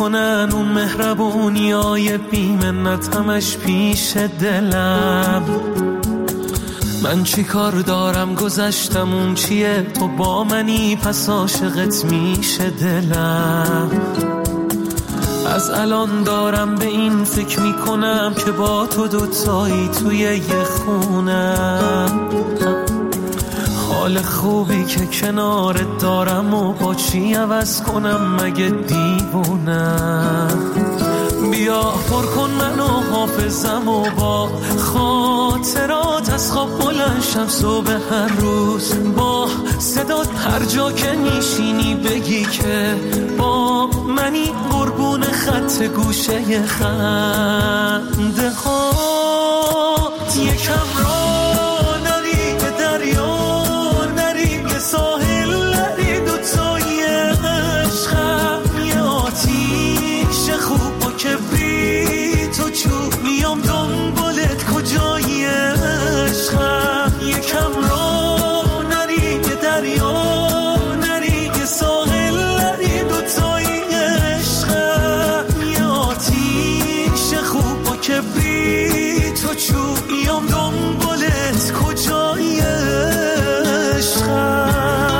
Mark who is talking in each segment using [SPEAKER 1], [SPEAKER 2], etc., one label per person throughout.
[SPEAKER 1] میکنن اون مهربونیای بی‌منت همش پیش دلم. من چی کار دارم گذشتم اون چیه، تو با منی پس عاشقت میشه دلم. از الان دارم به این فکر میکنم که با تو دوتایی توی یه خونم. حال خوبی که کنارت دارم و با چی عوض کنم مگه دیوونم. بیا پر کن منو حافظم و با خاطرات از خواب بلند شم صبح هر روز. با صدات هر جا که میشینی بگی که با منی قربون خط گوشه خنده هات. یکم را نری به دریا نری به ساحل نری دوتای عشقم. یه آتیش خوب و کبریت و چوب میام دنبالت کجای عشقم. یکم را نری به دریا نری به ساحل نری دوتای عشقم. یه آتیش خوب و کبریت و چوب میام دنبالت کجای عشقم.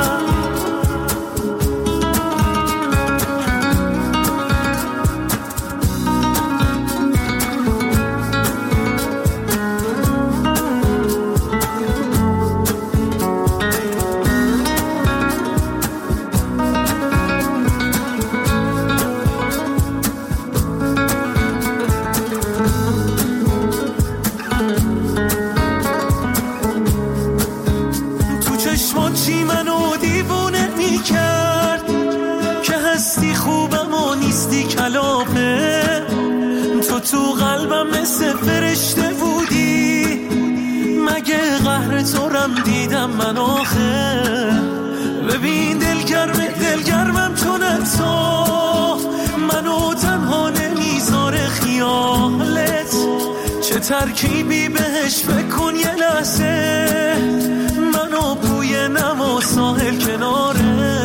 [SPEAKER 1] تو قلبم مثل فرشته بودی، مگه قهر تو رم دیدم من آخه. ببین دلگرمم چون تو منو تنها نمیذاره خیالت. چه ترکیبی بهش فکر کن یه لحظه، منو بوی نم و ساحل کناره.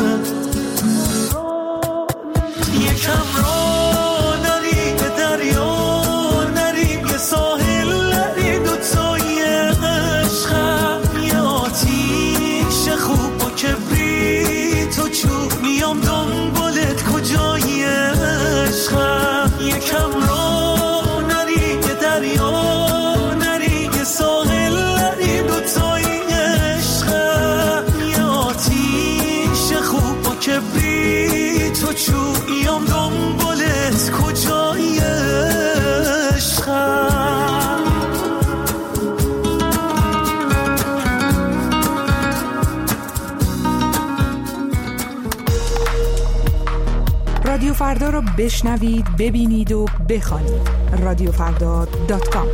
[SPEAKER 1] یکم را ساحل نری دوتای عشقم. یه آتیش خوب و کبریت و چوب میام دنبالت کجای عشقم. یکم را نری به دریا نری به ساحل نری دوتای عشقم. یه آتیش خوب و کبریت و چوب میام دنبالت کجای عشقم.
[SPEAKER 2] رادیو فردا رو بشنوید، ببینید و بخوانید. رادیوفردا.com.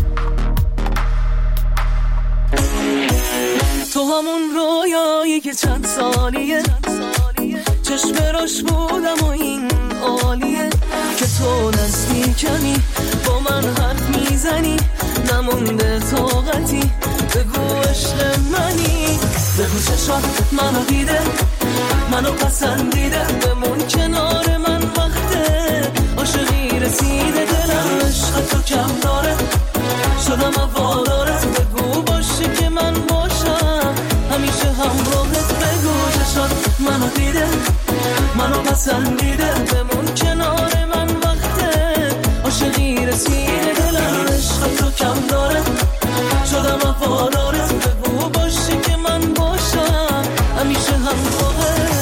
[SPEAKER 1] تو همون رویایی که چند سالیه چشم راش بودم و این عالیه که تو نزدیکمی با من حرف میزنی نمونده طاقتی. بگو عشق منی، بگو چشات منو دیده منو پسندیده. بمون کنار من وقته عاشقی رسیده. دلم عشق تو کم داره شدم هوادارت. بگو باشه که من باشم همیشه همراهت. بگو چشات منو دیده منو پسندیده. بمون کنار من وقته عاشقی رسیده. دلم عشق تو کم داره شدم هوادارت. بگو باشه که من باشم همیشه همراهت.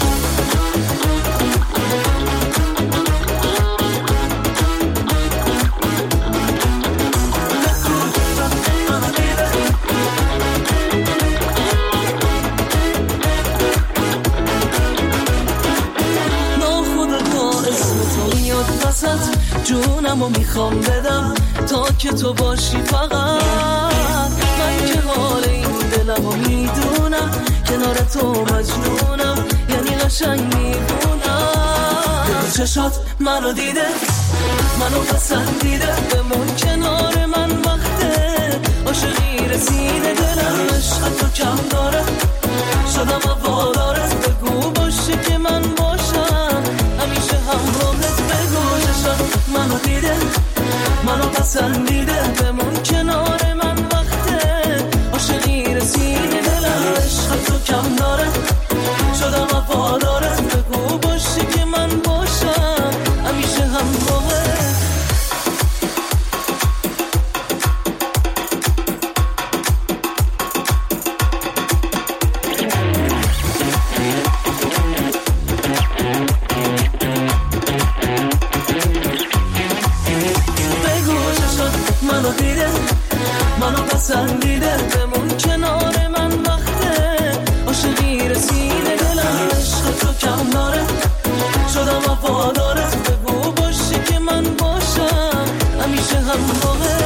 [SPEAKER 1] جونمو میخوام بدم تا که تو باشی فقط. من که حال این دلمو میدونم کنار تو مجنونم یعنی قشنگ میبونم. چشات منو دیده منو پسندیده. بمون کنار من وقته عاشقی رسیده. دلم عشق تو کم داره شدم هوادارت. بگو باشه که من باشم همیشه همراهت. دیده منو پسندیده بمون کنار من وقته عاشقی رسیده دلم عشق تو کم داره شدم وفاداره بگو باشی که من باشم همیشه همراهه منو پسندیده بمون کنار من وقته عاشقی رسیده دلم عشق تو کم داره شدم وفاداره بگو باشی که من باشم همیشه همراهه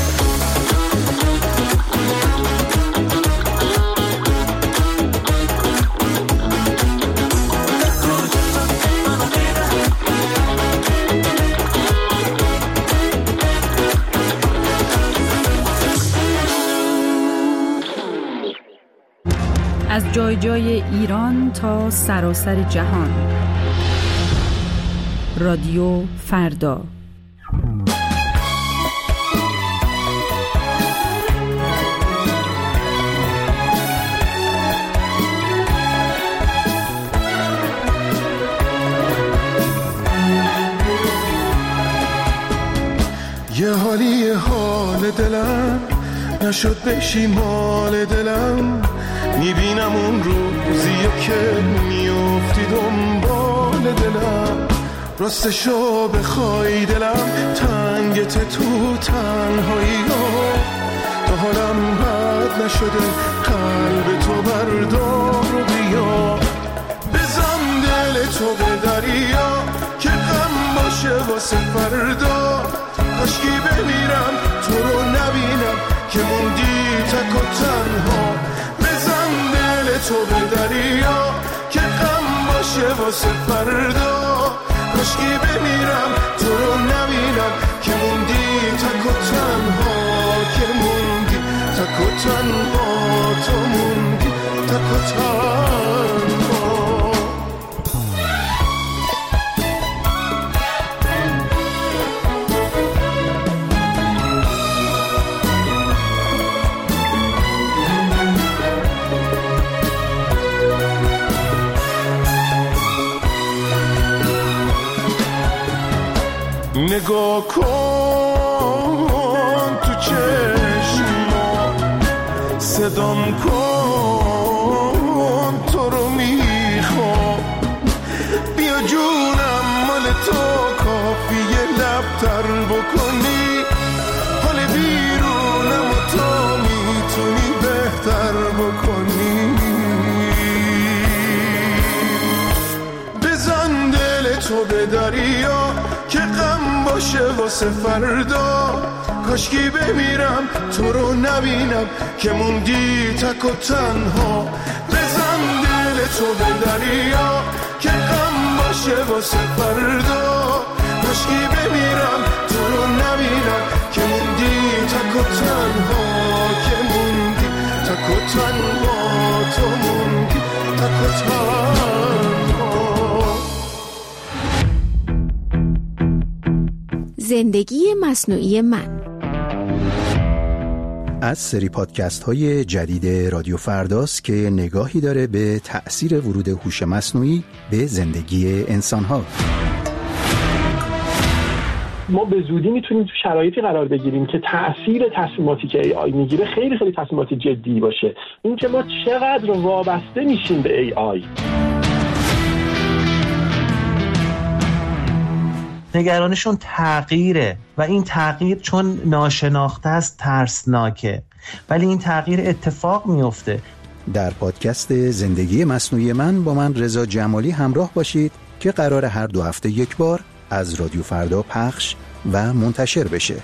[SPEAKER 2] از جای جای ایران تا سراسر جهان. رادیو فردا.
[SPEAKER 3] یه حالی حال دلم نشد بشی مال دلم میبینم اون روزیه که میافتی دنبال دلم راستشو بخوای دلم تنگت تو تنهایی ها تا حالم بد نشده قلب تو بردار و بیا بزن دل تو به دریا که غم باشه واسه فردا کاشکی بمیرم تو رو نبینم که موندی تک و تنها تو به دریا که غم باشه واسه فردا کاشکی بمیرم تو رو نبینم که موندی تک و تنها که موندی تک و تنها تو موندی تک و تنها نگاه کن تو چشما صدام کن تو رو میخوام بیا جونم مال تو کافیه لب تر بکنی حال بیرونم و تو میتونی بهتر بکنی بزن دل تو به دریا که غم باشه واسه فردا کاشکی بمیرم تو رو نبینم که موندی تک و تنها بزن دل تو به دریا که غم باشه واسه فردا کاشکی بمیرم تو رو نبینم که موندی تک و تنها که موندی تک و تنها تو موندی تک و تنها
[SPEAKER 4] زندگی مصنوعی من
[SPEAKER 5] از سری پادکست های جدید رادیو فرداست که نگاهی داره به تأثیر ورود هوش مصنوعی به زندگی انسان ها.
[SPEAKER 6] ما به زودی میتونیم تو شرایطی قرار بگیریم که تأثیر تصمیماتی که AI میگیره خیلی خیلی تصمیمات جدی باشه. این که ما چقدر وابسته میشیم به AI.
[SPEAKER 7] نگرانشون تغییره و این تغییر چون ناشناخته است ترسناکه، ولی این تغییر اتفاق میفته.
[SPEAKER 5] در پادکست زندگی مصنوعی من با من رضا جمالی همراه باشید که قرار هر 2 هفته یک بار از رادیو فردا پخش و منتشر بشه.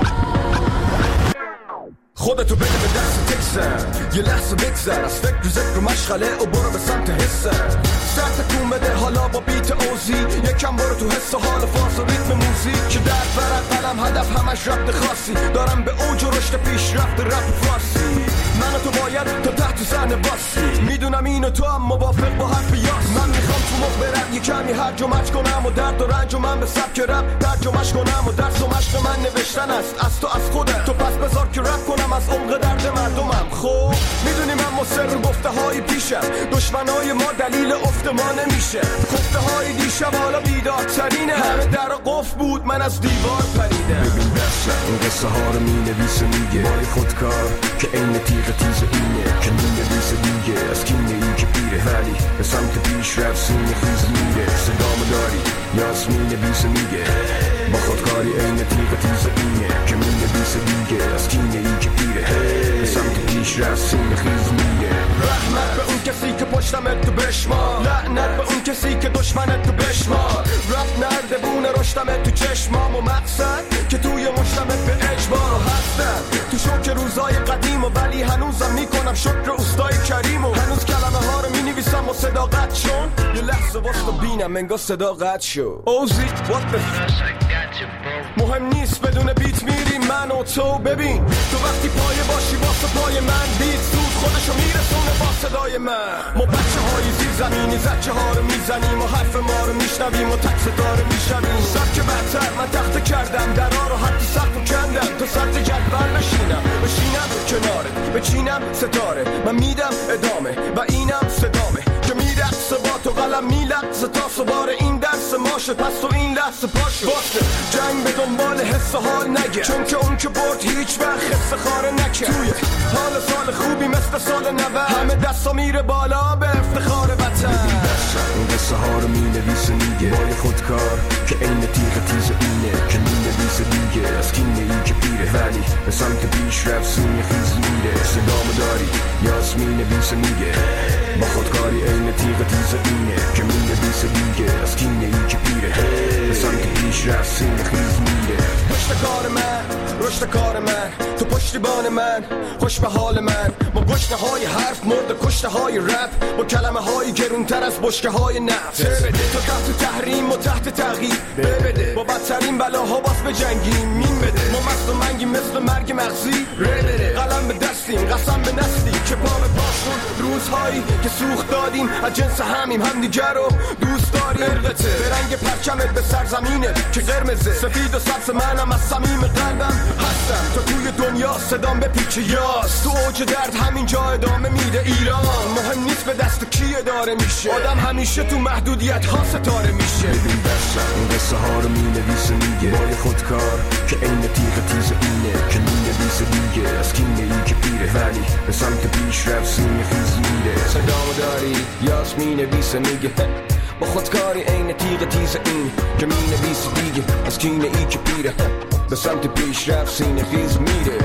[SPEAKER 8] خودتو بده به دست تکسم یه لحظه بگذر از فکر و ذکر رو مشغله و برو به سمت حسه سر تکون بده حالا با بیت اوزی یکم برو تو حس و حال فاز و ریتم موزیک که در برق قلم هدف همش ربط خاصی دارم به اوج و رشد پیشرفت رپ فارسی من و تو باید تا تحت صحنه باسی میدونم اینو تو هم موافق با حرف یاس من میخوام تو موقع برم یه کمی هرج و مرج کنم و درد و رنج و من به سبک رپ ترجمه‌اش کنم و درس و مشق من نوشتن است از تو از خودت تو پس بذار که رپ کنم از عمق درد مردمم خب میدونی من مصر گفته های پیشم دشمنای ما دلیل افت ما نمیشه گفته های دیشب حالا بیدارترینه همه در قفل بود من از دیوار پریدم ببین دستم این قصه ها رو مینویسه میگه بای خودکار که این تیغ تیز اینه که مینویسه دیگه از کینه این که پیره ولی به سمت پیش رفت سینه خیز میره صدامو داری یاس مینویسه میگه با خودکاری این تیغ تیز اینه که مینویسه دیگه از کینه این که پیره به سمت پیش رفت سینه خیز میره رحمت به اون کسی که پشتمت تو بشمار لعنت به اون کسی که دشمنت تو بشمار رفت نردبونه رشتمت تو چشمام و مقصد که توی مشتمت به اجبار هستم تو شوک روزای قدیم و ولی هنوزم میکنم شکر استای کریم و هنوز کلمه ها رو مینویسم و صداقت شون یه لحظه واسه بینم انگار صداقت شو اوزی what the مهم نیست بدون بیت میریم من و تو ببین تو وقتی پایه باشی واسه پای من بیت زود خودشو میرسونه با صدای من ما بچه های زیر زمینی زچه ها رو میزنیم و حرف ما رو میشنویم و تک صدا رو میشنویم سبک برتر من تخته کردم درها رو حتی سقف و کندم تو سطح جدول بشینم کنارت بچینم ستاره من میدم ادامه و اینم صدامه که میرقصه با تو قلم میلقصه تا سوار این درس ماشه پس تو این لحظه پاشه واسه جنگ به دنبال حس حال نگه چون که اون که برد هیچ وقت حس خاره نکه توی حال سال خوبی مثل سال 90 همه دستا میره بالا به افتخار وطن این قصه ها رو مینویسه میگه بای خودکار که این تیغ تیز اینه که مینویسه دیگه از کینه این که پیره ولی به سمت پیش رفت سینه خیز میره صدامو داری یاس مینویسه میگه با خودکاری این تیغ تیز اینه که مینویسه دیگه از کینه این که پیره به سمت پیش رفت سینه خیز میره رشد کار من تو پشتیبان من خوش به حال من با گشنه های حرف مرد کشته های رپ با کلمه های گرونتر از بشکه های نفس تو تحت تحریم و تحت تغییر بده با بدترین بلاها باز به جنگیم مین بده ما مست و منگی مثل مرگ مغزی بده قلم به دستیم قسم به نسلی که پا به پاشون روزهایی که سوخت دادیم از جنس همیم همدیگر رو دوست داریم ارقته به رنگ پرچمت به سرزمینت که قرمزه سفید و سبز منم از صمیم قلبم هستم تو توی دنیا صدام به پیچ یاس تو اوج درد همینجا ادامه میده ایران مهم نیست به دست کی اداره میشه آدم همیشه تو محدودیت ها ستاره میشه ببین دستم این قصه ها رو مینویسه میگه بای خودکار که این تیغ تیز اینه که مینویسه دیگه از کینه این که پیره ولی به سمت پیش رفت سینه خیز میره صدامو داری یاس مینویسه میگه با خودکاری این تیغ تیز این که مینویسه دیگه از کینه ای که پیره به سمت پیش رفت سینه خیز میره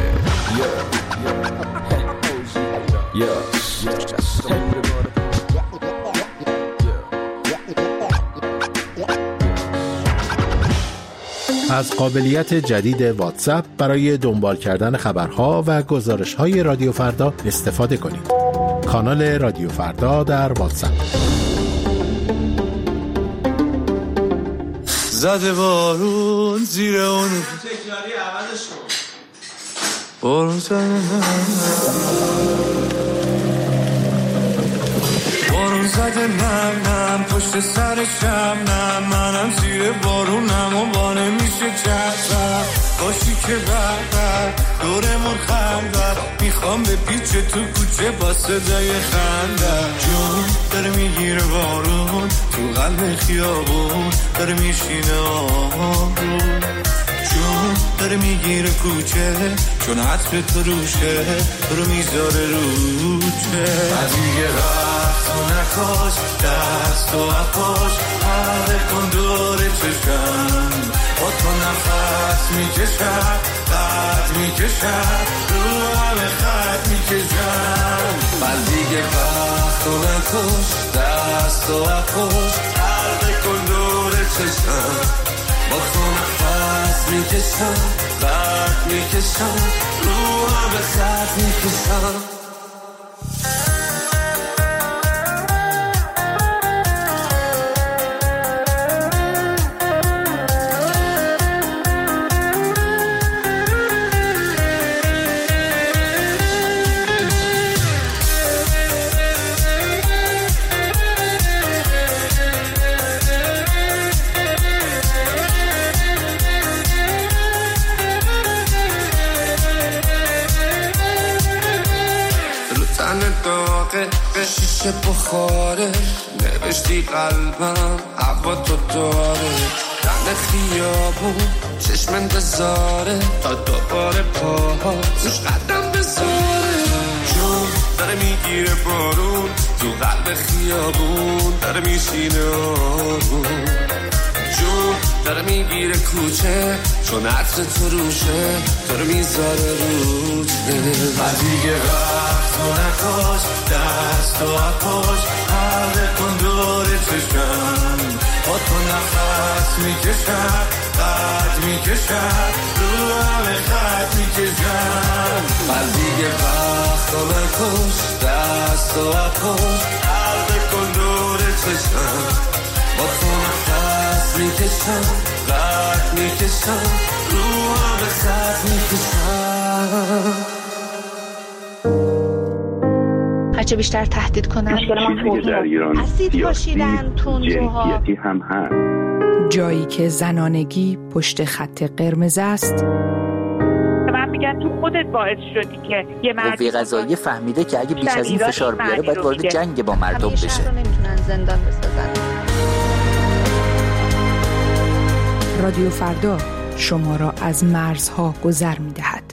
[SPEAKER 9] از قابلیت جدید واتساپ برای دنبال کردن خبرها و گزارش‌های رادیو فردا استفاده کنید. کانال رادیو فردا در واتساپ.
[SPEAKER 10] زده بارون زیر اون تکراری عوضش کن بارون زده منم پشت سرشم نه منم زیر بارونم و با نمیشه چرسم باشی که بردر دورمون خندر میخوام به پیچ تو کوچه با صدای خنده جون داره میگیره بارون تو قلب خیابون داره میشینه آهون جون داره میگیره کوچه چون عطر تو روشه تو رو میذاره روچه از دیگه وقت و نکاش دست و اپاش حرق کن دور چشم با تو نفس میکشم قد میکشم رو همه خط میکشم از دیگه وقت و نکاش دست و اپاش حرق کن دور چشم با تو نفس میکشم قد میکشم رو همه خط میکشم عشقت بخاره، نوشتی قلبم هوا تو داره، دن خیابون چشم انتظاره تا دوباره پاهات روش قدم بذاره. جون داره میگیره بارون تو قلب خیابون، داره میشینه آروم. جون داره میگیره کوچه چون عطر تو روشه، داره میذاره روت و دیگه وقت تو نکاش، دست تو اپاش حرده کن دور چشم، با تو نفس میکشم قد میکشم رو همه خط میکشم. و دیگه وقت تو نکاش، دست تو اپاش حرده کن دور چشم، با تو نفس میکشم قد میکشم رو همه خط میکشم.
[SPEAKER 11] هرچه بیشتر تهدید کنن اسید پاشیدن تندروها
[SPEAKER 12] هم هست.
[SPEAKER 2] جایی که زنانگی پشت خط قرمز است.
[SPEAKER 13] من میگم تو خودت باعث شدی که یه مردی
[SPEAKER 14] قضایی فهمیده که اگه بیش از این فشار بیاره باید وارد جنگ با مردم بشه.
[SPEAKER 11] شهر رو نمیتونن زندان بسازن.
[SPEAKER 2] رادیو فردا شما را از مرزها گذر می‌دهد.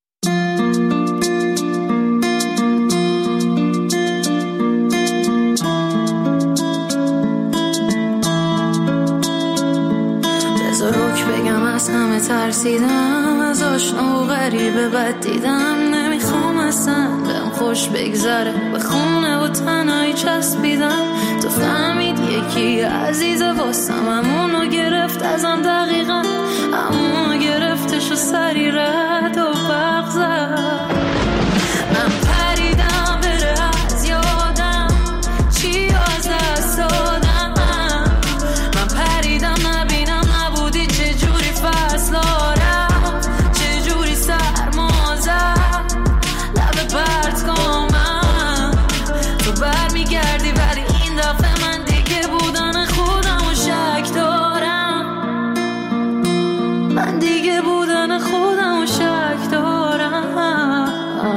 [SPEAKER 15] بگم از همه ترسیدم، از آشنا و غریبه بد دیدم، نمیخوام اصلا بهم خوش بگذره، به خونه و تنهایی چسبیدم. تو فهمید یکی عزیز واسم، همونو گرفت ازم دقیقا، همونو گرفتش و سری رد و برق زد. من پریدم بره از یادم چی از دست دادم، من پریدم نبینم نبودی چجوری فصلارم، چجوری سرمازم لب پرت کنم. تو برمیگردی ولی این دفعه من دیگه بودن خودم و شک دارم، من دیگه بودن خودم و شک دارم.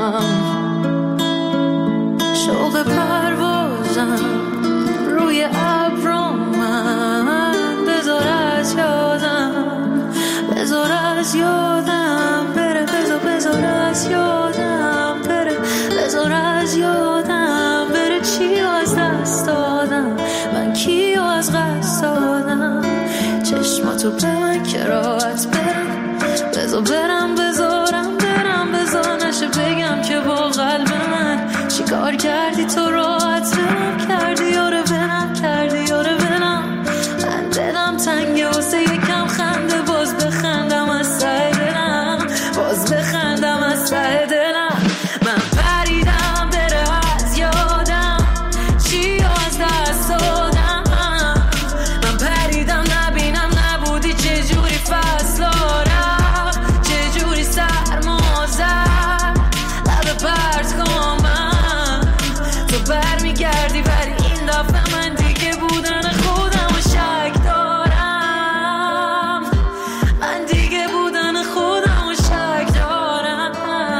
[SPEAKER 15] شوق پروازم روی ابرم، من بذار از یادم، بذار از یادم بره، بذار از یادم بره، بذار از یادم بره. چی از دست دادم من، کی از قصد دادم، چشماتو به من که راحت برم، بذار برم بذارم برم، بذار نشه بگم که با قلب من چی کار کردی تو راحت برم کردی، یاره برم کردی، یاره برم. من دلم تنگه واسه یکم خنده، باز بخندم از ته دلم، باز بخندم از ته دلم. من پریدم بره از یادم چی از دست دادم، من پریدم نبینم نبودی چجوری فصلارم، چجوری سرمازم لب پرت کنم. تو برمیگردی ولی این دفعه من دیگه بودن خودم و شک دارم، من دیگه بودن خودم و شک دارم.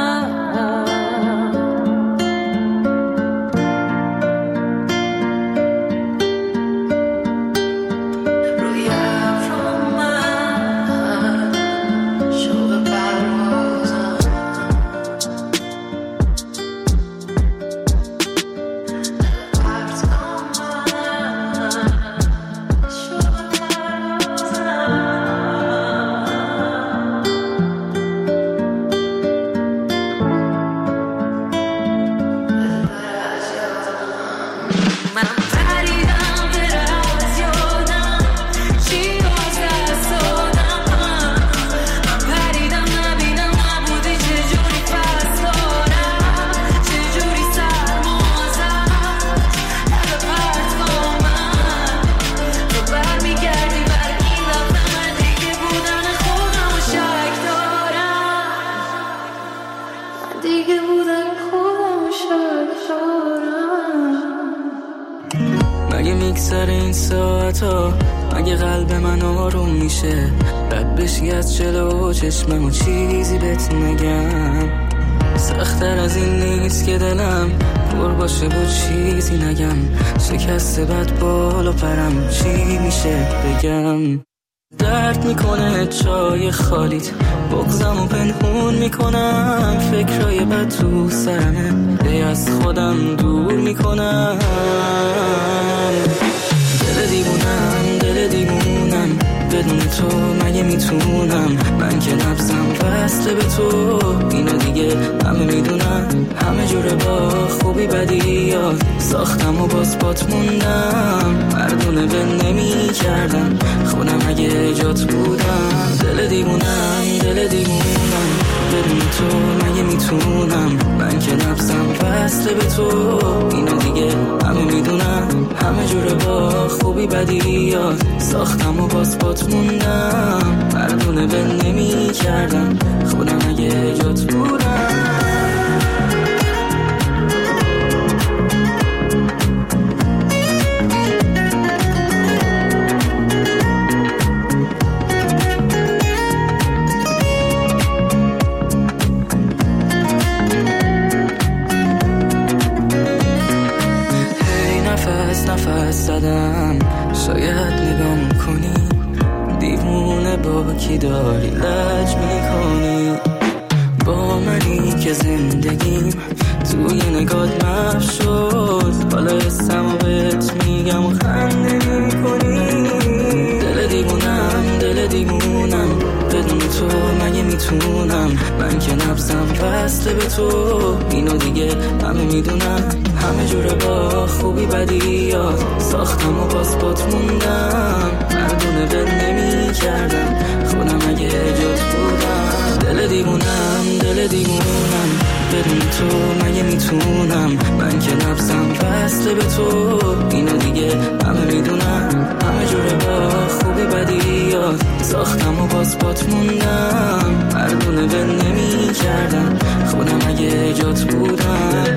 [SPEAKER 15] روی ابرم من شوق پروازم، دیگه بودن خودم شک دارم.
[SPEAKER 16] مگه میگذره این ساعت ها، مگه قلب من آروم میشه، رد بشی از جلو چشمم و چیزی بهت نگم. سخت‌تر از این نیست که دلم پر باشه و چیزی نگم، شکسته بد بالا پرم، چی میشه بگم؟ درد میکنه چای خالیت، بغضم و پنهون میکنم، فکرای بد تو سرمه، دی از خودم دور میکنم. دل دیوونم بدون تو مگه میتونم؟ من که نبضم بسته به تو، اینو دیگه همه میدونم. همه جوره با خوبی بدی یاد ساختم و باز پات موندم، مردونه به نمی کردم خودم اگه جات بودم. دل دیوونم بدون تو مگه میتونم؟ من که نبضم بسته به تو، اینو دیگه همه میدونم. همه جوره با خوبی بدی یاد ساختم و باز پات موندم، مردونه به نمی کردم خودم اگه جات بودم. نفس زدم شاید نگام کنی، دیوونه با کی داری لج میکنی؟ با منی که زندگیم توی نگات محو شد، حالا اسم و بهت میگم و خنده میکنی. دل دیوونم بدون تو مگه میتونم؟ من که نبضم بسته به تو، اینو دیگه همه میدونم. همه جوره با خوبی بدی یاد ساختم و باز پات موندم، مردونه به نمی کردم خودم اگه جات بودم. دل دیوونم بدون تو مگه میتونم؟ من که نبضم بسته به تو، اینو دیگه همه میدونم. همه جوره با خوبی بدی یاد ساختم و باز پات موندم، مردونه به نمی کردم خودم اگه جات بودم.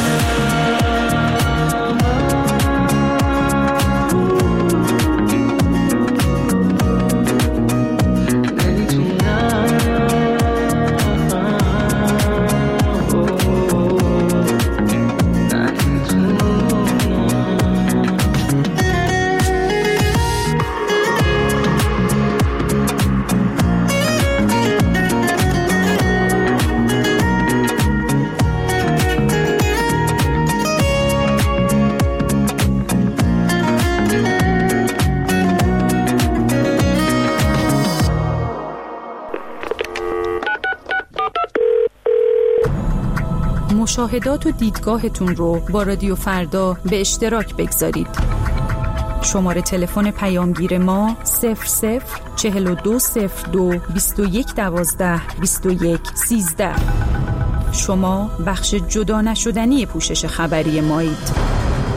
[SPEAKER 2] مشاهدات و دیدگاهتون رو با رادیو فردا به اشتراک بگذارید. شماره تلفن پیامگیر ما 00420221122113. شما بخش جدا نشدنی پوشش خبری مایید.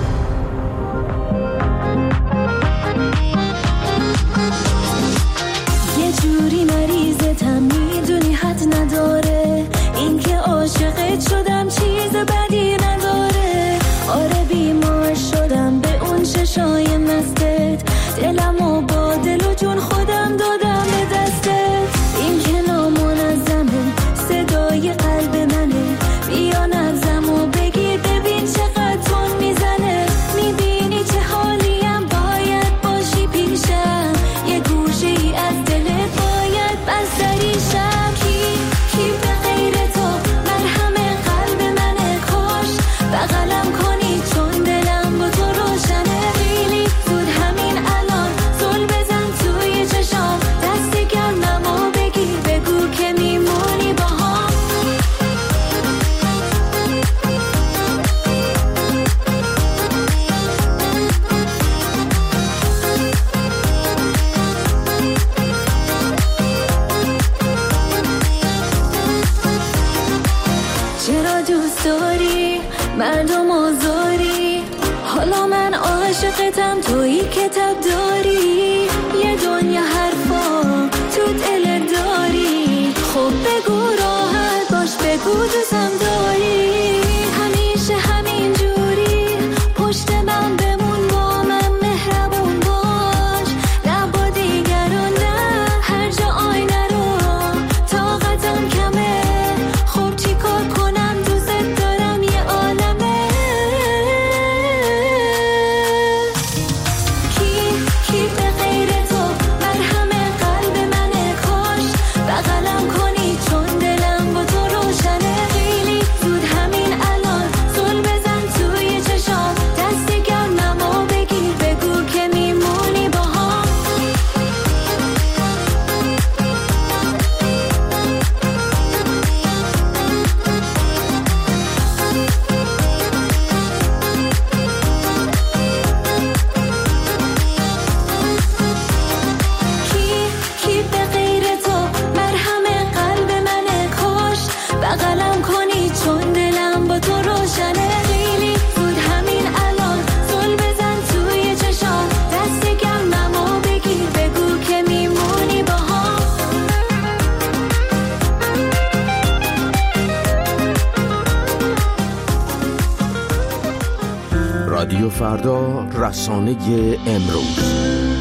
[SPEAKER 15] یه جوری مریضتم میدونی حد نداره، این که عاشقت شدم چیز بدی نداره. آره بیمار شدم به اون چشای مستت، دلمو با دل و جون خودم دادم به دستت. این که نامنظمه صدای قلب منه، بیا نبضمو بگیر ببین چقدر تون میزنه. میبینی چه حالیم باید باشی پیشم، یه گوشه ای از دلت باید بستریشم. کی به غیر تو مرهم قلب منه، کاش بغلم کنی چون دلم با تو روشنه. خیلی زود همین الان زل بزن توی چشام، دست گرممو بگیر بگو که میمونی باهام. چرا دوست داری مردم آزاری؟ حالا من عاشقتم تویی کتاب داری، یه دنیا حرفا تو دل داری. خب بگو راحت باش، بگو دوستم داری. همیشه همین جوری پشت من بمون، با من مهربون باش. نه با دیگران نه هر جا آینه رو طاقتم کمه. خب چی کار کنم دوست دارم یه عالمه.
[SPEAKER 12] فردا، رسانه امروز.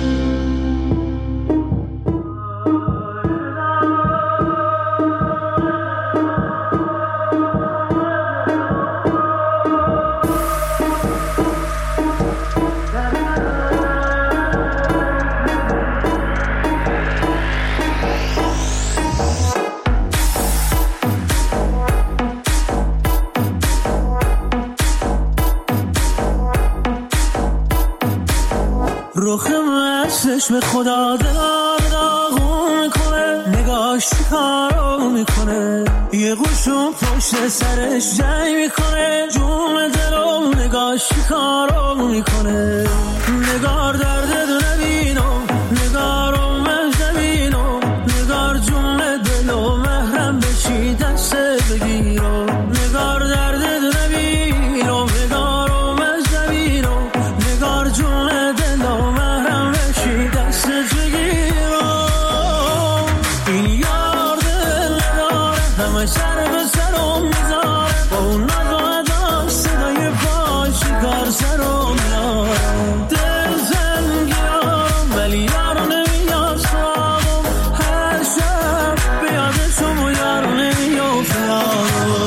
[SPEAKER 1] چشم خدا داغون میکنه، نگاش کارو میکنه، یه قشون پشت سرش جنگ میکنه، جون دلو نگاش کارو میکنه. نگار درد دو نبینم، نگارو مجدبینم، نگار جون دلو محرم بشی دست بگیرم. نگار درد دو نبینم، نگارو مجدبینم، نگار جون دلو محرم بشی دست بگیرم. این یار دل نداره، همه سر به سرم میذاره، با اون نزاده صدای پای شکار سرم میاره. دل زنگیارم ولی یارو نمیاد سرامم، هر شب بیادشم و یارو نمیافرم.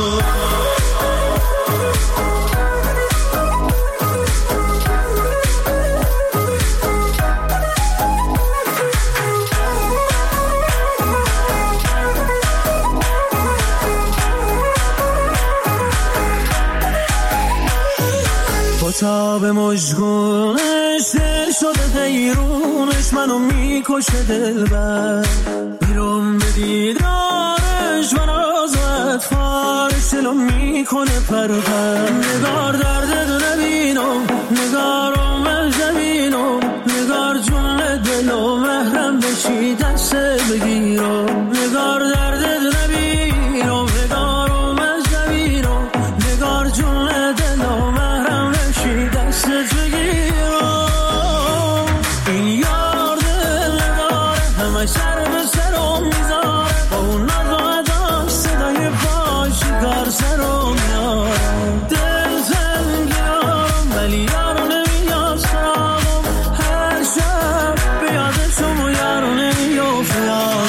[SPEAKER 1] تا به مجگونش دل شده دیرونش، منو میکشه دلبر. بیرون به دیدارش من آزاد فارش دلو میکنه پرپر. نگار درد دو نبینم، نگارو مجدبینم، نگار جون دلو محرم بشی دست بگیرم. نگار درد دو نبینم، نگارو مجدبینم، نگار جون دلو محرم بشی دست بگیرم. این یار دل نداره، همه سر به سرم میذاره، با اون نزاده صدای پای شکار سرم میاره. دل زنگیارم ولی یارو نمیاد سرامم، هر شب بیادشم و یارو نمیافرم.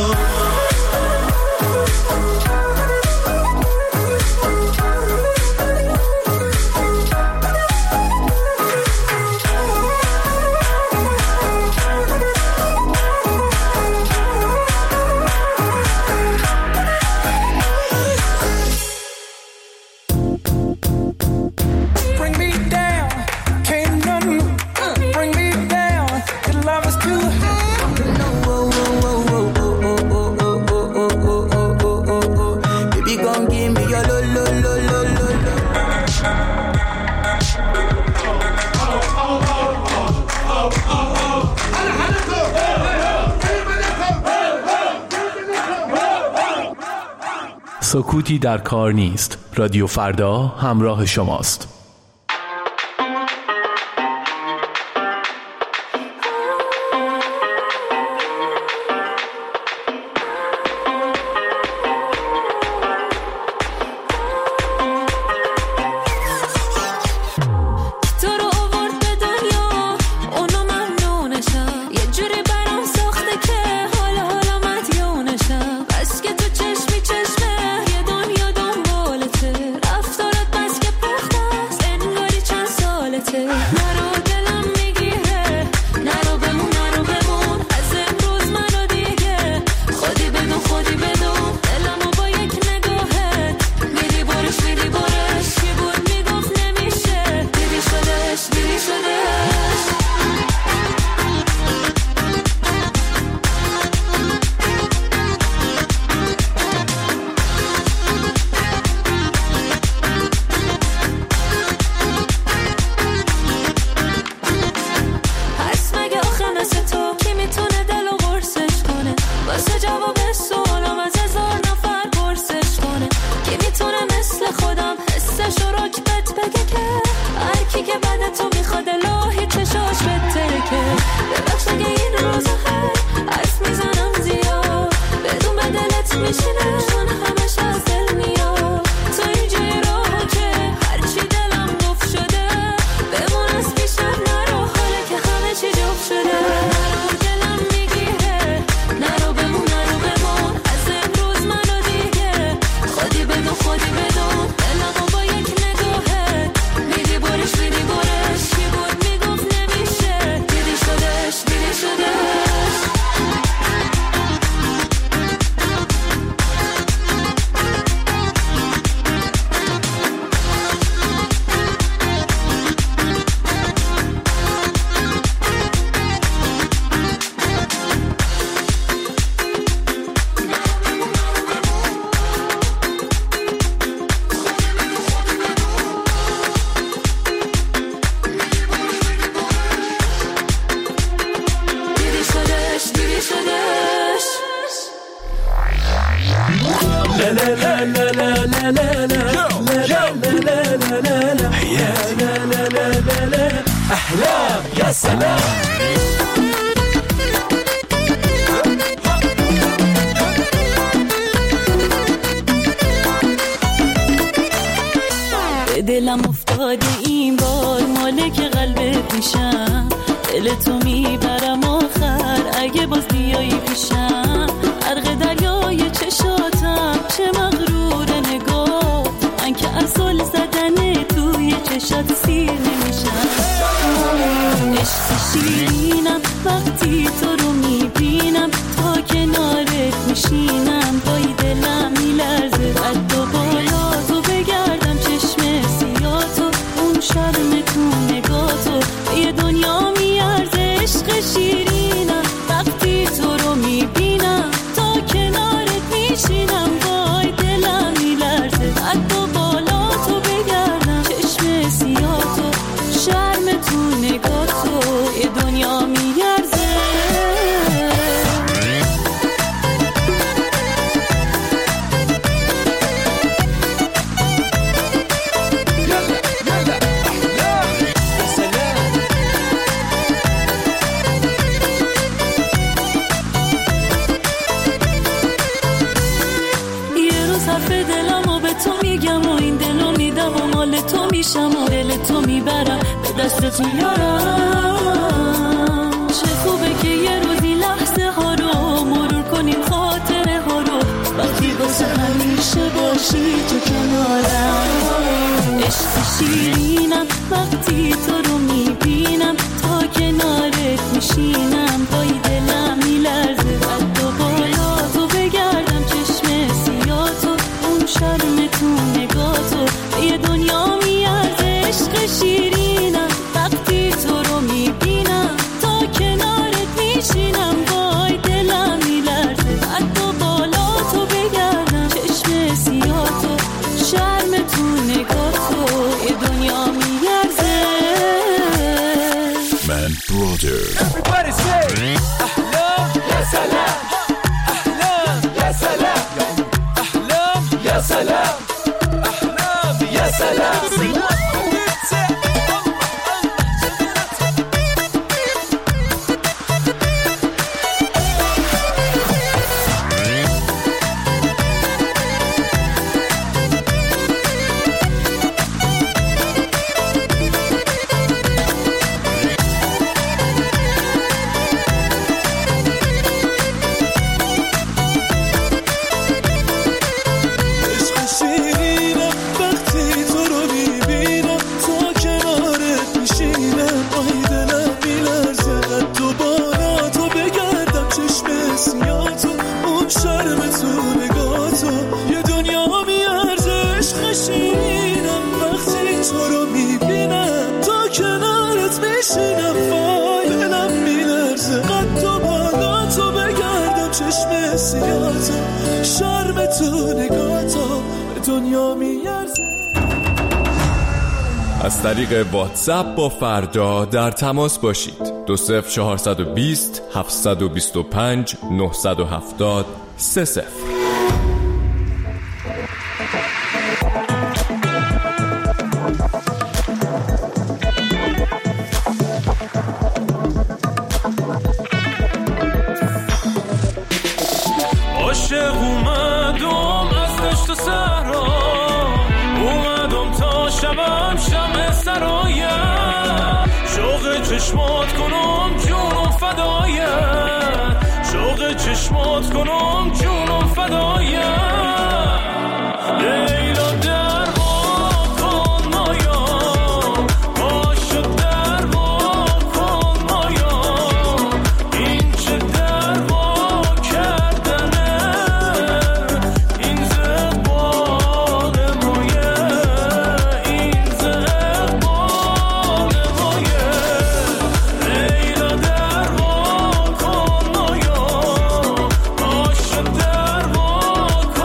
[SPEAKER 17] سکوتی در کار نیست. رادیو فردا همراه شماست.
[SPEAKER 15] چشمی چشمه یه دنیا دنبالته، رفتارت بس که پخته
[SPEAKER 1] احلام يا سلام
[SPEAKER 15] دلم افتاده این بار مالک قلبت میشم دل تو میبرم آخر اگه باز بیایی پیشم غرق دریای چشاتم چه مغرور نگاه من که اصل زدن توی چشات سیر نمیشم عشق شیرینم وقتی تو رو میبینم تا کنارت میشینم پای دلم میلرزه قد و بالا تو بگردم چشم سیاتو اون شرم تو نگاتو یه دنیا میارزه عشق شیرینم وقتی تو رو میبینم تا کنارت میشینم پای دلم میلرزه قد و بالا تو بگردم چشم سیاتو شرم تو نگاتو یه دنیا میارزه تو میشم و دل تو میبرم به دستت میارم چه خوبه که یه روزی لحظه ها رو مرور کنیم خاطره ها رو وقتی واسه همیشه باشی تو کنارم عشق شیرینم وقتی تو رو میبینم تا کنارت میشینم پای دلم میلرزه قد و بالا تو بگردم چشم سیاتو اون شرم تو نگاتو یه دنیا میارزه عشق شیرینم وقتی تو رو میبینم تا کنارت میشینم وای دلم میلرزه قد و بالا تو بگردم چشم سیاتو شرم تو نگاتو یه دنیا میارزه
[SPEAKER 17] من برادر
[SPEAKER 1] Everybody say احلام یا سلام احلام یا سلام احلام یا سلام يا سلام
[SPEAKER 18] از طریق واتساپ با فردا در تماس باشید 20420 725 970 30.
[SPEAKER 10] عاشق اومدم از دشت و صحرا اومدم تا شبم شمع سرایم شوق چشمات کنم جونم فدایم شوق چشمات کنم جونم فدایم لیلا در وا کن مایا باشو در وا کن مایا این چه در وا کردنه این زقبال مایه این زقبال مایه لیلا در وا کن مایا باشو در وا کن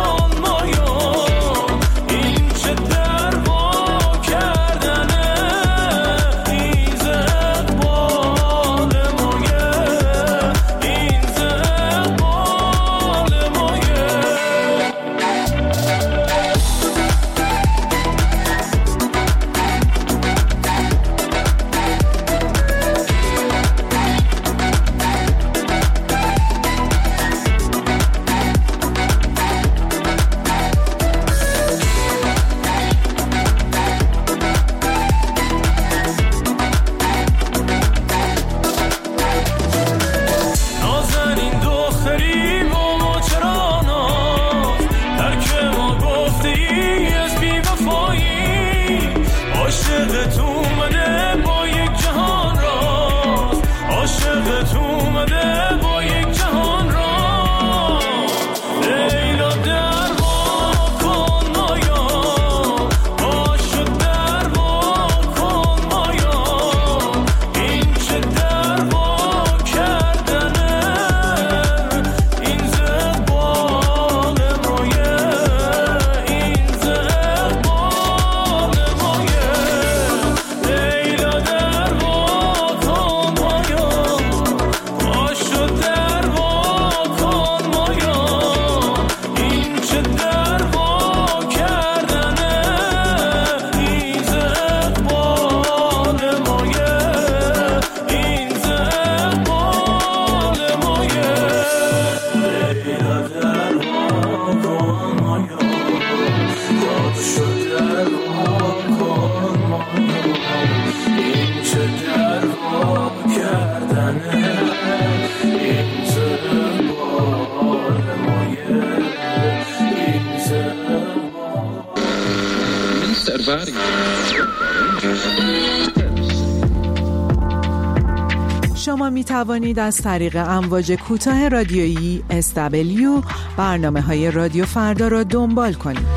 [SPEAKER 19] شما می توانید از طریق امواج کوتاه رادیویی SW برنامه‌های رادیو فردا را دنبال کنید.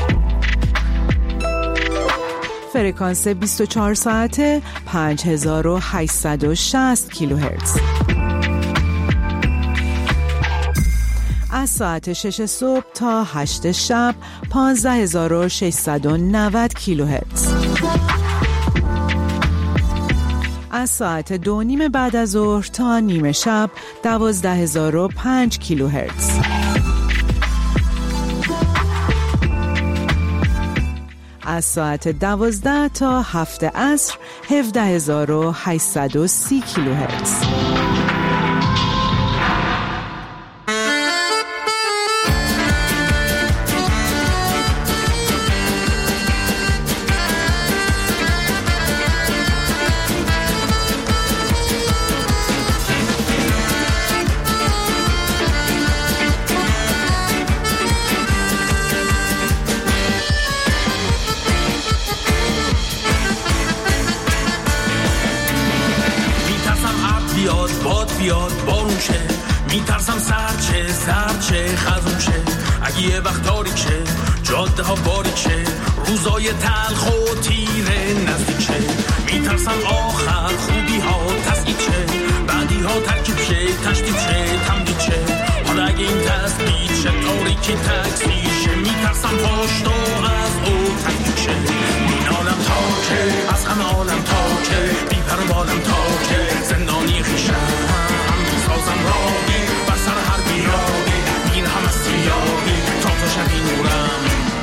[SPEAKER 19] فرکانس 24 ساعته 5860 کیلوهرتز. از ساعت 6 صبح تا 8 شب 15690 کیلوهرتز. از ساعت 2:30 بعد از ظهر تا نیمه شب 12005 کیلوهرتز. از ساعت 12 تا 7 عصر 17830 کیلوهرتز.
[SPEAKER 20] بیاد بارون شه، میترسم سرد شه خزون شه. اگه یه وقت تاریک شه، جاده ها باریک شه، روزای تلخ و تیره نزدیک شه. میترسم آخر خوبی ها تسکید شه، بعدی ها ترکیب شه، تشدید شه، تمدید شه. حالا اگه این تثبیت شه، تاریکی تکثیر شه، میترسم پاشت و از او تکیب شه. این عالم تا که از همه عالم تا که بی پر و بالم تا که زندانی خیشم سازم راهی بر سر هر بیراهی، این هم از سیاهی تا تو شبی نورم.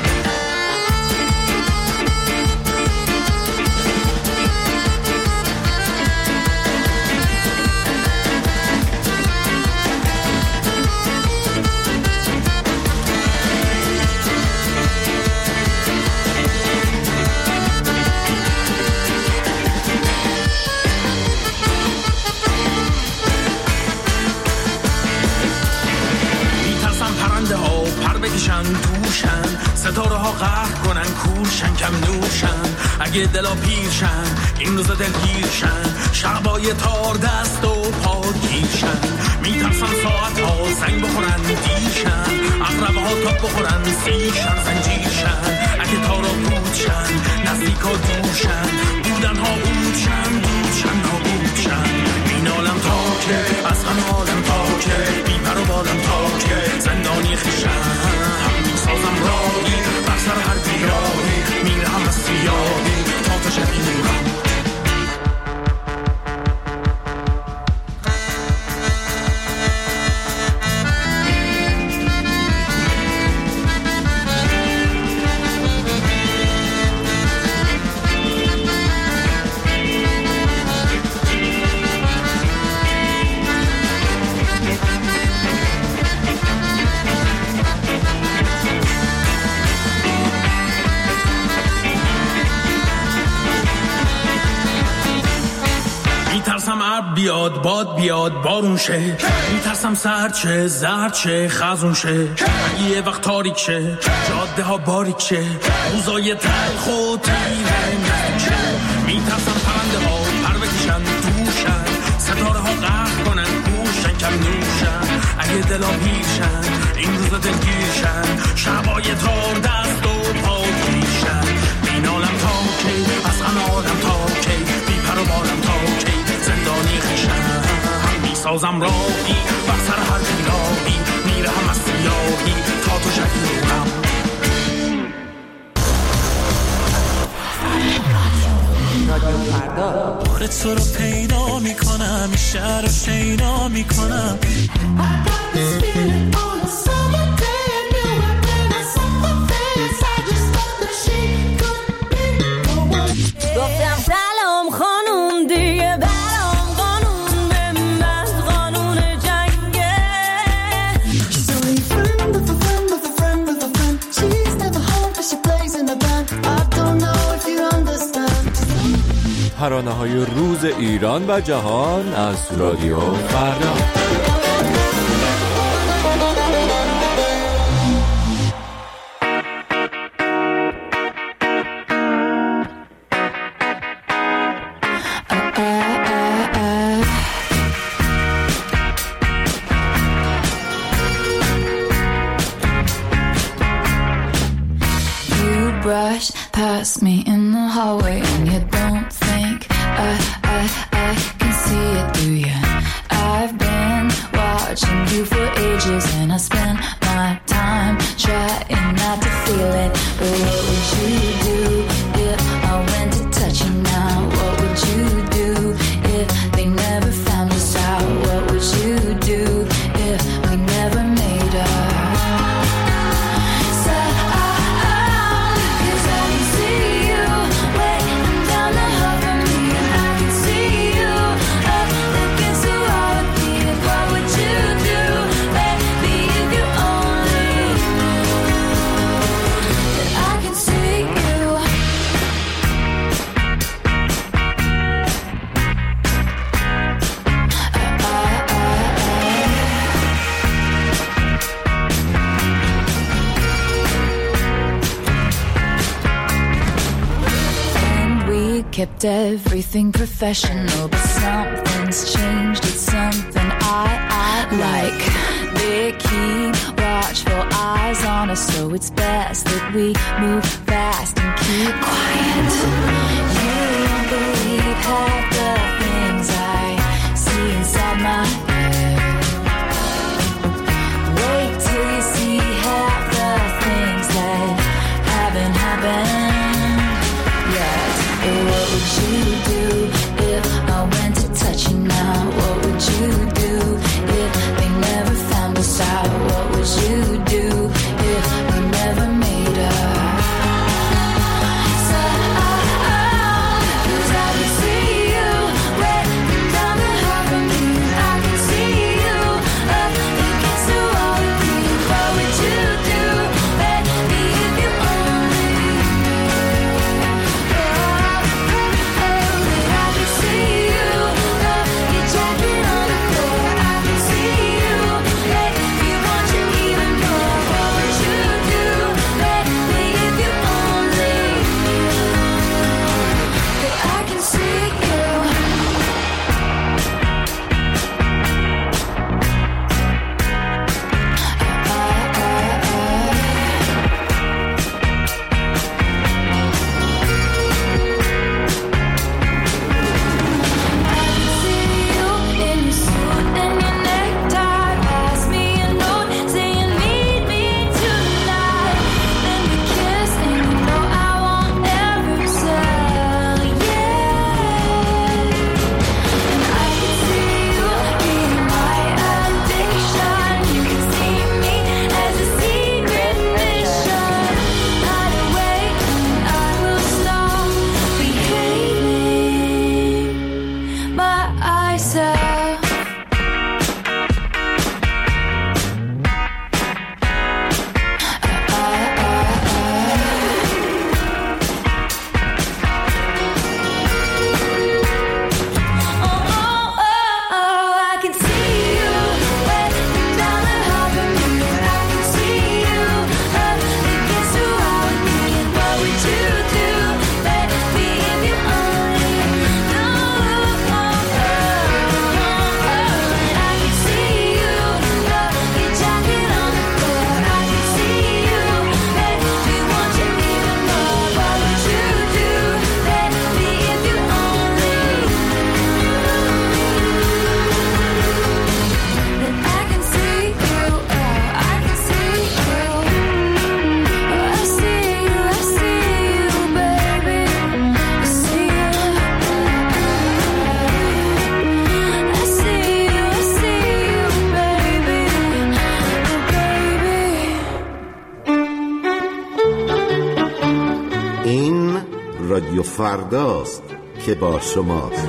[SPEAKER 20] توشن ستاره ها قهر کنن کورشن کم نورشن. اگه دلا پیرشن این روزا دلگیرشن، شعبای تار دست و پا گیرشن. میترسن ساعت ها زنگ بخورن دیرشن، اقربه ها تاب بخورن سیرشن زنجیرشن. اگه تارا بودشن نزدیک ها دورشن، بودن ها بودشن بودشن نابودشن. این عالم تا که از همه عالم تا که بی پر و بالم تا که زندانی خیشن سازم راهی بر سر هر بیراهی، میرم از سیاهی تا تو شبی نورم. میترسم عرب بیاد باد بیاد بارون شه، میترسم سرد شه زرد شه خزون شه. اگه یه وقت تاریک شه، جاده ها باریک شه، روزای تلخ و تیره نزدیک شه. میترسم پرنده ها پر بکشن توشن، ستاره ها قهر کنن گوشن کم نوشن. اگه دلا پیرشن این روزا دلگیرشن، شعبای تار دست و پا گیرشن. این عالم تا که از همه عالم تا که بی پر و بالم تا که زندانی خیشم میسازم راهی بر سر هر بیراهی، میرم از سیاهی تا تو شبی نورم.
[SPEAKER 10] بار تو رو پیدا میکنم، این شهر رو شیدا میکنم.
[SPEAKER 15] گفتم سلام خانوم دیگه برام قانون به من قانون جنگه.
[SPEAKER 1] She's only a friend with a friend with a friend with a friend. She's never home but she plays in a band. I don't know if you understand.
[SPEAKER 18] ترانه‌های روز ایران و جهان از رادیو فردا.
[SPEAKER 15] past me in the hallway and you don't think I can see it, do you? I've been watching you for ages and I spent my time trying not to feel it. But what would you do if I went to touch you now? What would you do if they never found us out? What would you do if we never made up? Kept everything professional, but something's changed. It's something I like. They keep watchful eyes on us, so it's best that we move fast and keep quiet. You won't believe half the things I see inside my head. Wait till you see half the things that haven't happened yet. What would you do if I went to touch you now? What would you do if they never found us out? What would you do if we never made up? So cause I can see you waiting down the hall from me. I can see you up against the wall with me. What would you do, baby, if you only
[SPEAKER 21] رادیو فرداست که با شماست.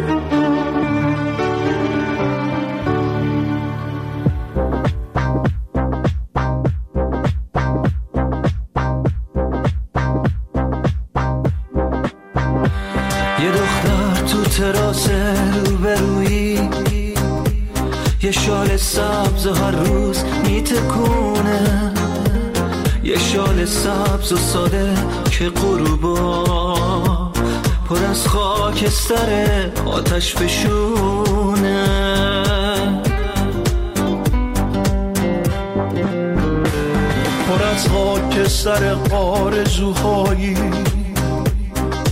[SPEAKER 10] یه دختر تو تراس روبرویی، یه شال سبز هر روز میتکونه، یه شال سبز و ساده که غروبا پر از خاکستر آتش فشونه. پر از خاکستر آرزوهایی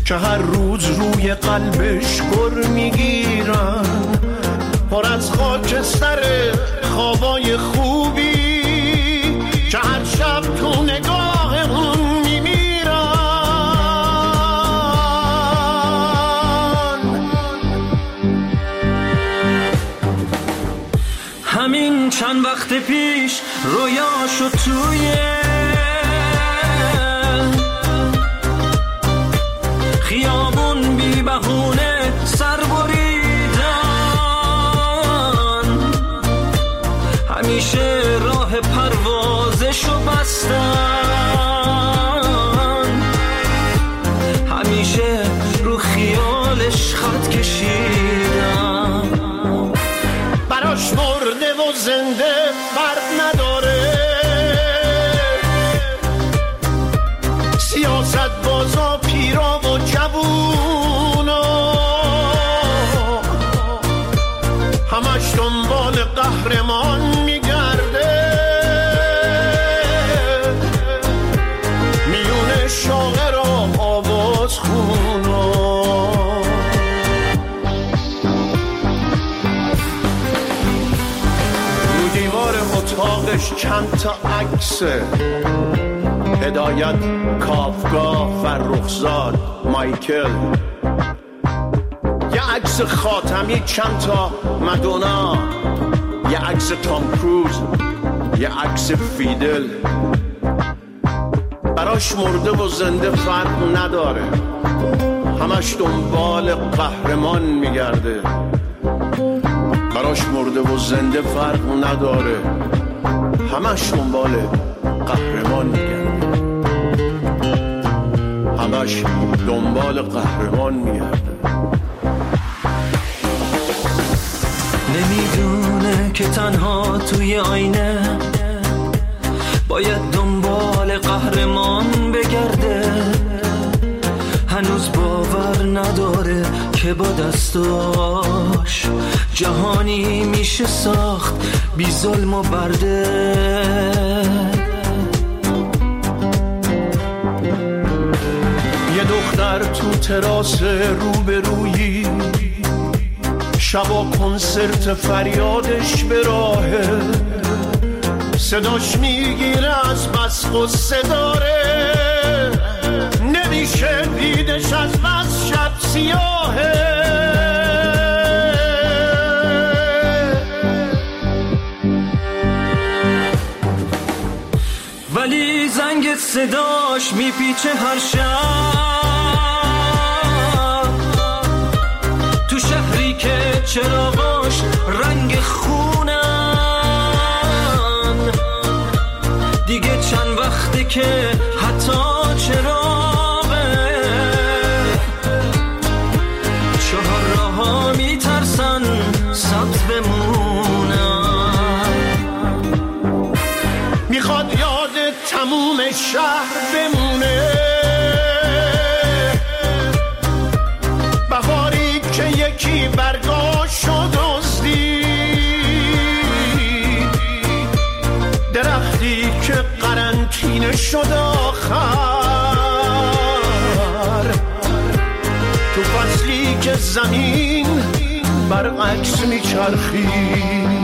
[SPEAKER 3] که هر روز روی قلبش گر میگیرن، پر از خاکستر خوابای خوبی که هر شب تو نگاه اون میمیرن.
[SPEAKER 1] همین چند وقت پیش رویاشو توی خیابون بی بهونه سر بریدن، همیشه راه پروازشو بستن، همیشه رو خیالش خط کشیدن.
[SPEAKER 3] براش مرده و زنده فرق نداره، سیاست بازا پیرا و جوونا همش دنبال قهرمان میگرده، میونه شاعر و آواز خونا. رو دیوار اتاقش چند تا عکسه، هدایت، کافکا، فرخزاد، مایکل، یه عکس خاتمی، چند تا مادونا، یه عکس تام کروز، یه عکس فیدل. براش مرده و زنده فرق نداره، همش دنبال قهرمان میگرده. براش مرده و زنده فرق نداره، همش دنبال قهرمان میگرده، همش دنبال قهرمان میگرده.
[SPEAKER 1] نمیدونه که تنها توی آینه باید دنبال قهرمان بگرده، هنوز باور نداره که با دستاش جهانی میشه ساخت بی ظلم و برده.
[SPEAKER 3] یه دختر تو تراس روبرویی، شبا کنسرت فریادش به راهه، صداش میگیره از بس غصه داره، نمیشه دیدش از بس شب سیاهه.
[SPEAKER 1] ولی زنگ صداش میپیچه هر شب، تو شهری که چراغاش رنگ خونن، دیگه چند وقته که حتی چراغه چهار راه‌ها میترسن سبز بمونن.
[SPEAKER 3] میخواد یاد تموم شهر بمونه، بهاری که یکی برگاشو دزدی، درختی که قرنطینه شد آخر، تو فصلی که زمین برعکس میچرخی.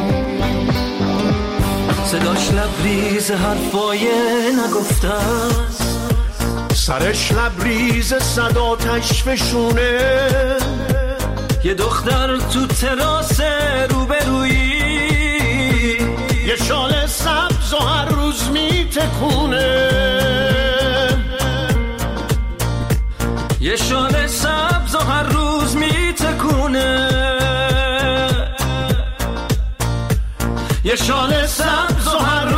[SPEAKER 1] صداش لبریز حرفای نگفته است،
[SPEAKER 3] سرش لبریز صدا تشفشونه،
[SPEAKER 1] یه دختر تو تراس روبرویی،
[SPEAKER 3] یه شال سبز و هر روز میتکونه،
[SPEAKER 1] یه شال سبز و هر روز میتکونه،
[SPEAKER 3] یه شال سبز و هر